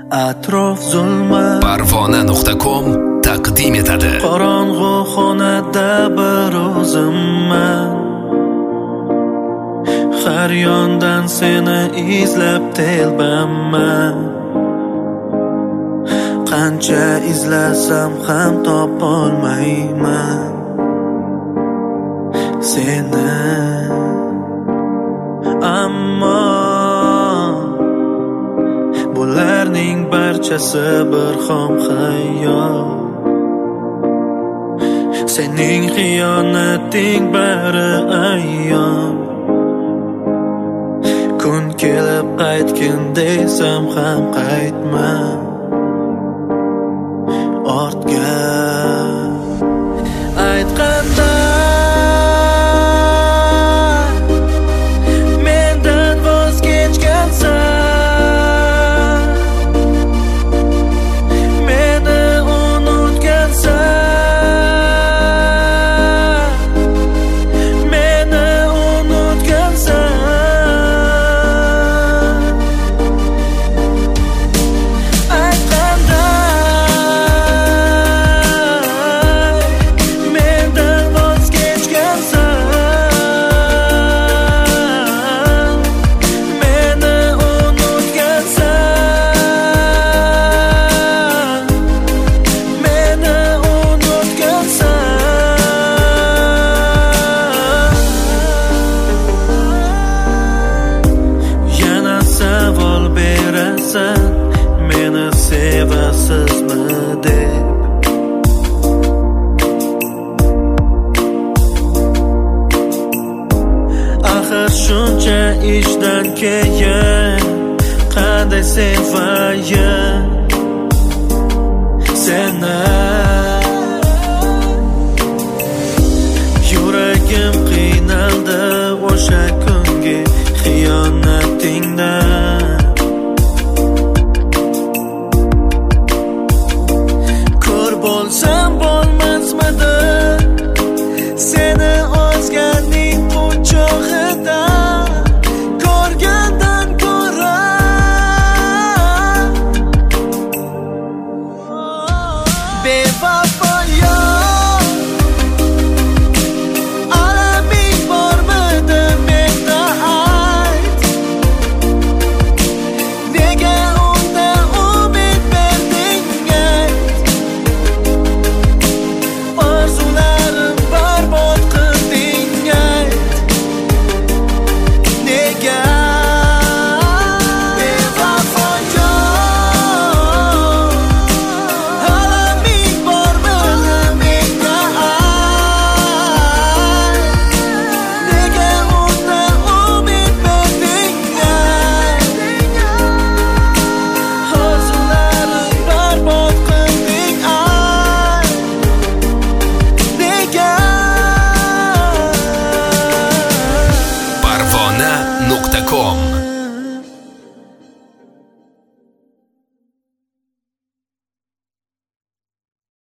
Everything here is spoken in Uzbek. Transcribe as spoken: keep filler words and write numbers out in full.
atrof zulmat. Parvona nuqta com taqdim etadi. Qorong'u xonada bir o'zimman, har yondan seni izlab telbaman. Qancha izlasam ham topolmayman seni, ammo bularning barchasi bir xom xayol. Sening xiyonating bari ayyon. Kun kelib qaytgin desam ham qaytma ortga. Aytganda mendan voz kechgansan, meni unutgansan, meni unutgansan. Aytganda mendan voz kechgansan, meni unutgansan, meni unutgansan. Yana savol berasan, meni sevasizmi deb. Axir shuncha ishdan keyin qanday sevayin seni.